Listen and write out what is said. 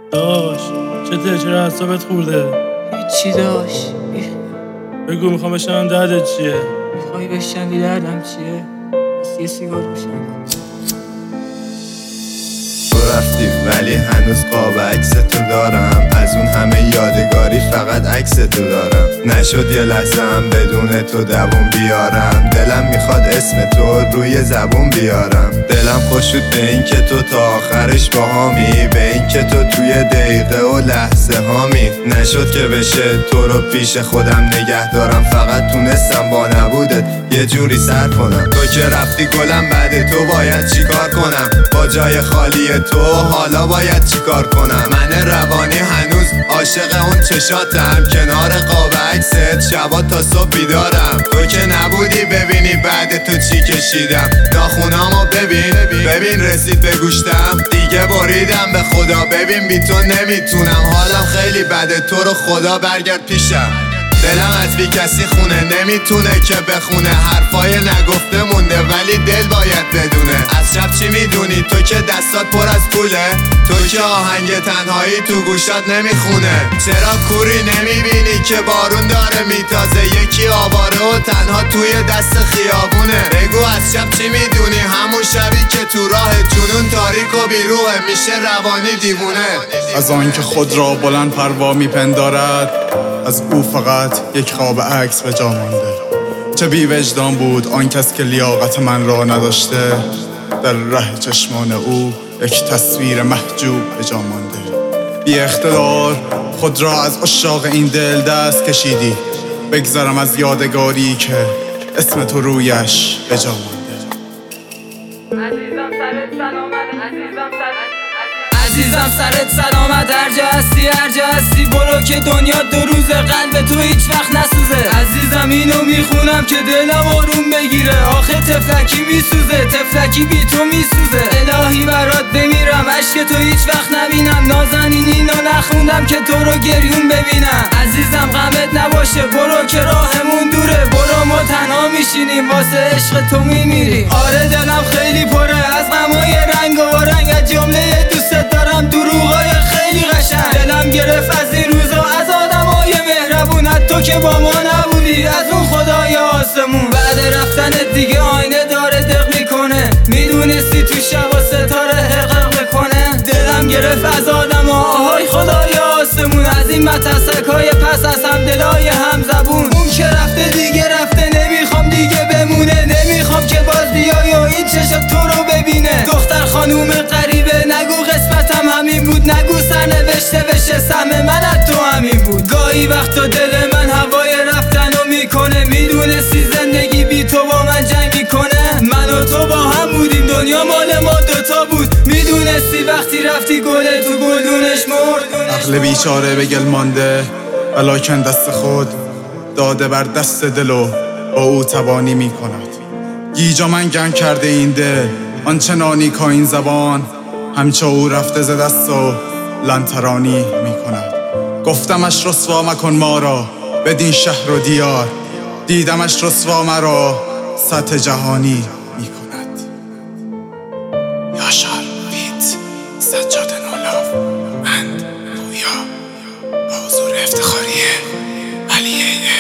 داش چرا اعصابت خورده؟ هیچی داشت. بگو میخوام بشنم دردت چیه؟ میخوای بشنوی دردم چیه؟ یه سیگار روشن کن. تو رفتی ولی هنوز قاب عکس تو دارم، از اون همه یادگاری فقط عکس تو دارم. نشد یه لحظه هم بدون تو دووم بیارم، دلم میخواد اسم تو روی زبون بیارم. دلم خوش شد به این که تو تا آخرش باهامی، به این که تو توی دقیقه و لحظه هامی. نشد که بشه تو رو پیش خودم نگه دارم، فقط تونستم با نبودت یه جوری سر کنم. تو که رفتی گلم بعد تو باید چیکار کنم؟ با جای خالی تو حالا باید چیکار کنم؟ من روانی هنوز عاشق اون چشاتم، کنار قاب عکست شبا تا صبح بیدارم. تو که نبودی ببینی بعد تو چی کشیدم، ناخونامو ببین رسید به گوشتم. دیگه بریدم به خدا، ببین بی تو نمیتونم، حالم خیلی بده، تو رو خدا برگرد پیشم. دلم از بی کسی خونه نمیتونه که بخونه، حرفای نگفته مونده ولی دل باید بدونه. از شب چی میدونی تو که دستات پر از پوله؟ تو که آهنگ تنهایی تو گوشات نمیخونه. چرا کوری نمیبینی که بارون داره میتازه، یکی آواره و تنها توی دست خیابونه؟ بگو از شب چی میدونی؟ همون شبی که تو راه جنون تاریک و بیروه میشه روانی دیوونه. از آن که خود را بلند پروا میپندارد، از او فقط یک خواب عکس به جا مانده. چه بی وجدان بود آن کس که لیاقت من را نداشته، در ره چشمان او یک تصویر محجوب به جا مانده. بی اقتدار خود را از عشاق این دل دست کشیدی، بگذرم از یادگاری که اسم تو رویش به جا مانده. عزیزم سرت سلامت، هر جا هستی برو که دنیا دو روزه، قلب تو هیچ وقت نسوزه. عزیزم اینو میخونم که دلم آروم بگیره، آخه تفلکی میسوزه، تفلکی بی تو میسوزه. الهی برات بمیرم عشق تو هیچ وقت نبینم، نازنین اینو نخوندم که تو رو گریون ببینم. عزیزم غمت نباشه برو که راهمون دوره، برو ما تنها میشینیم واسه عشق تو میمیریم. آره دلم خیلی پره از غمای رنگ و رنگ، از جمله دوست دارم دروغای خیلی قشنگ. دلم گرفت از این روزا از آدمای مهربونت، تو که با ما نبودی از اون خدای آسمون. بعد رفتنت دیگه آینه داره دق میکنه، میدونستی تو شبا ستاره حقق بکنه. دلم گرفت از آدما آهای خدای آسمون، از این متاسک های پس از هم دلای هم زبون. اون که رفته دیگه رفته، نمیخوام دیگه بمونه، نمیخوام که باز بیای و این چشم تو رو ببینه. دختر خانوم غریبه نگو قسمتم همین بود، نگو سرنوشته بشه سهم من از تو همین بود. گاهی وقتا دل من هوای رفتنو میکنه، میدونستی زندگی بی تو با من جنگ میکنه. من و تو با هم بودیم دنیا مال ما دوتا بود، میدونستی وقتی رفتی گل تو گلدونش مرد. عقل بیچاره به گل مانده ولیکن دست خود داده بر دست دل و با او تبانی میکند. گیجا من گم کرده این دل آنچنانی که این زبان همچه او رفته ز دست و لنترانی میکند. گفتمش رسوا مکن ما را بدین شهر و دیار، دیدمش رسوا مرا سطح جهانی میکند. یاشار بیت سجاد نولاف، من پویا با حضور افتخاری علی